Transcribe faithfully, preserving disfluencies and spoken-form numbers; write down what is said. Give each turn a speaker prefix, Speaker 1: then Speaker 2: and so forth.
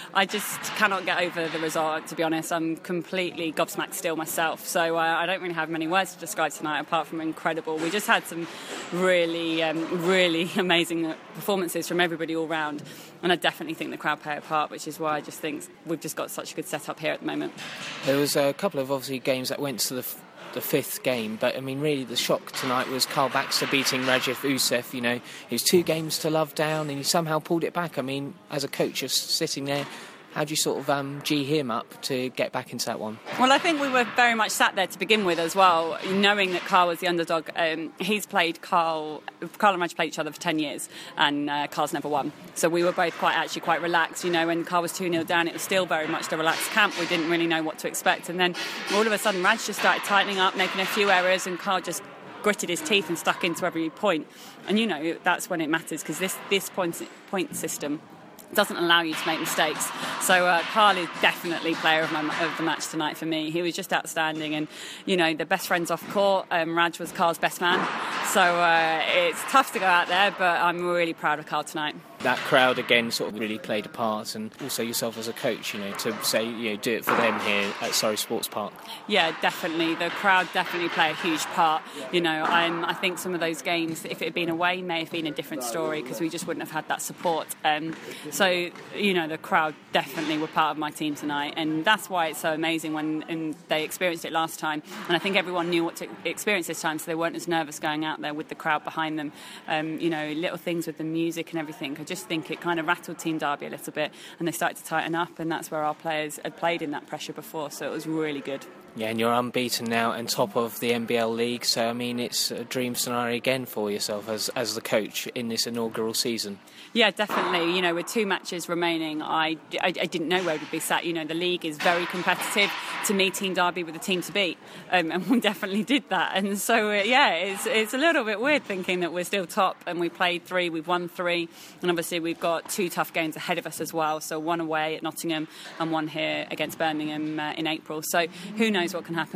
Speaker 1: I just cannot get over the result, to be honest. I'm completely gobsmacked still myself. So uh, I don't really have many words to describe tonight apart from incredible. We just had some really, um, really amazing performances from everybody all round. And I definitely think the crowd play a part, which is why I just think we've just got such a good setup here at the moment.
Speaker 2: There was a couple of, obviously, games that went to the... F- the fifth game, but I mean really the shock tonight was Carl Baxter beating Rajiv Usef. You know, it was two games to love down and he somehow pulled it back. I mean, as a coach just sitting there, how do you sort of um, gee him up to get back into that one?
Speaker 1: Well, I think we were very much sat there to begin with as well, knowing that Carl was the underdog. Um, he's played Carl, Carl and Raj played each other for ten years, and uh, Carl's never won. So we were both quite actually quite relaxed. You know, when Carl was two nil down, it was still very much the relaxed camp. We didn't really know what to expect. And then all of a sudden, Raj just started tightening up, making a few errors, and Carl just gritted his teeth and stuck into every point. And, you know, that's when it matters, because this, this point, point system doesn't allow you to make mistakes. So uh, Carl is definitely player of, my, of the match tonight for me. He was just outstanding, and you know, the best friends off court. Um, Raj was Carl's best man, so uh, it's tough to go out there, but I'm really proud of Carl tonight.
Speaker 2: That crowd again sort of really played a part, and also yourself as a coach, you know, to say, you know, do it for them here at Surrey Sports Park.
Speaker 1: Yeah, definitely. The crowd definitely play a huge part. You know, I'm, I think some of those games, if it had been away, may have been a different story because we just wouldn't have had that support. Um, so, you know, the crowd definitely were part of my team tonight, and that's why it's so amazing when and they experienced it last time. And I think everyone knew what to experience this time, so they weren't as nervous going out there with the crowd behind them. Um, you know, little things with the music and everything. I just think it kind of rattled Team Derby a little bit, and they started to tighten up, and that's where our players had played in that pressure before, so it was really good.
Speaker 2: Yeah, and you're unbeaten now and top of the N B L League, so I mean it's a dream scenario again for yourself as as the coach in this inaugural season.
Speaker 1: Yeah, definitely. You know, with two matches remaining, I, I, I didn't know where we'd be sat. You know, the league is very competitive. To me, Team Derby were the team to beat, um, and we definitely did that. And so, uh, yeah, it's it's a little bit weird thinking that we're still top, and we played three, we've won three, and obviously we've got two tough games ahead of us as well. So one away at Nottingham and one here against Birmingham uh, in April. So who knows what can happen.